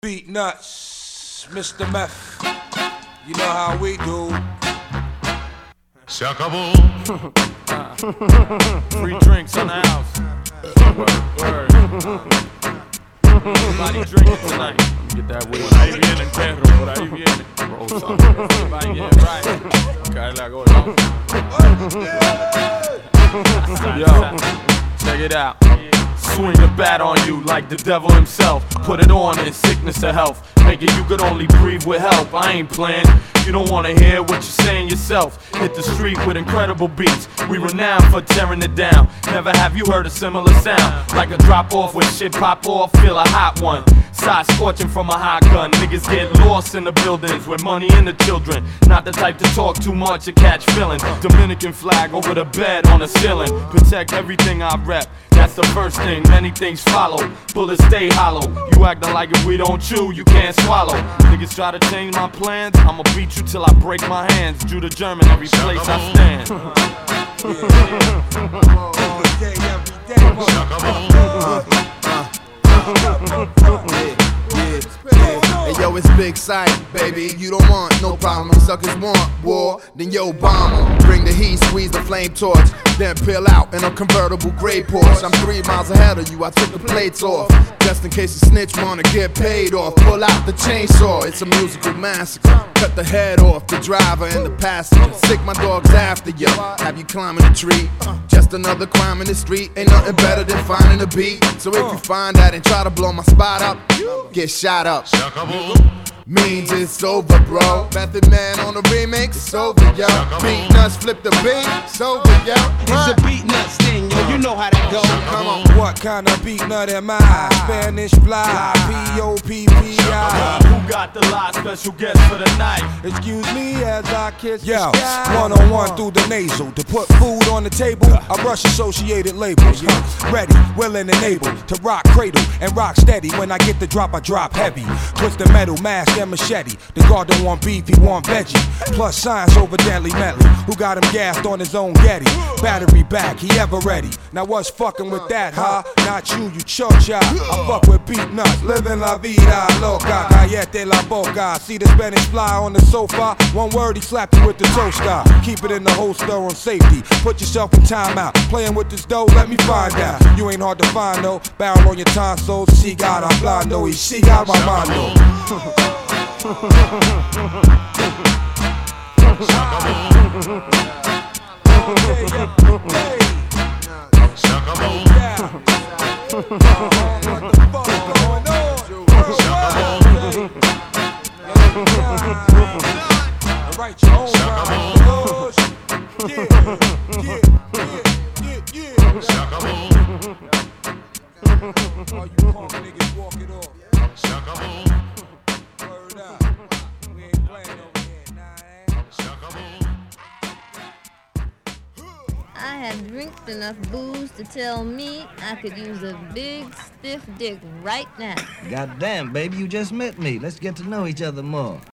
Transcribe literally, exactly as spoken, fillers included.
Beat nuts, Mister Meth. You know how we do. Se acabó. Free drinks in the house. Word, word. Everybody drinking tonight. Get that weed. Por ahí viene el perro, por ahí viene. Roll something. Everybody get right. Cae go Yo, check it out. Swing the bat on you like the devil himself. Put it on in sickness or health. Make it you could only breathe with help. I ain't playing. You don't wanna hear what you're saying yourself. Hit the street with incredible beats. We renowned for tearing it down. Never have you heard a similar sound. Like a drop off when shit pop off. Feel a hot one. Side scorching from a hot gun. Niggas get lost in the buildings with money and the children. Not the type to talk too much or catch feelings. Dominican flag over the bed on the ceiling. Protect everything I rep. That's the first thing, many things follow. Bullets stay hollow. You acting like if we don't chew, you can't swallow. Niggas try to change my plans, I'ma beat you till I break my hands. Jew the German every place I stand. Hey yo, it's Big Sight, baby. You don't want no problem. Suckers want war, then yo bomb 'em. Bring the heat, squeeze the flame torch, then peel out in a convertible gray Porsche. I'm three miles ahead of you. I took the plates off, just in case the snitch wanna get paid off. Pull out the chainsaw. It's a musical massacre. Cut the head off the driver and the passenger. Sick my dogs after you. Have you climbing a tree? Just another crime in the street. Ain't nothing better than finding a beat. So if you find that and try to blow my spot up, get shot up. Se acabó. Means it's over, bro. Method Man on the remix, it's over, yo. Beat nuts, flip the beat, it's over, yo. It's a beat nuts thing, yo. You know how that go. Come on. What kind of beat nut am I? Spanish fly, P O P P I. Who got the lie? Special guest for the night. Excuse me as I kiss Yo, the sky. One on one through the nasal. To put food on the table, I brush associated labels. Huh. Ready, willing and able to rock cradle and rock steady. When I get the drop, I drop heavy. Twist the metal, mask and machete. The guard don't want beef, he want veggie. Plus science over deadly medley. Who got him gassed on his own Getty? Battery back, he ever ready. Now what's fucking with that, huh? Not you, you chocha. I fuck with beat nuts, living la vida loca. Callete la boca. See the Spanish fly on the sofa. One word, he slapped you with the toaster. Keep it in the holster on safety. Put yourself in timeout. Playing with this dough, let me find out. You ain't hard to find though. Barrel on your tonsils. She got a blando, he she got my mondo. Se acabó. Se acabó. Write your own rhymes. Yeah, yeah, yeah, yeah. Se acabó. All you punk niggas walk it off. Se acabó. Word up. We ain't playing over here, nah, eh? Se acabó. I have drank enough booze to tell me I could use a big, stiff dick right now. Goddamn, baby, you just met me. Let's get to know each other more.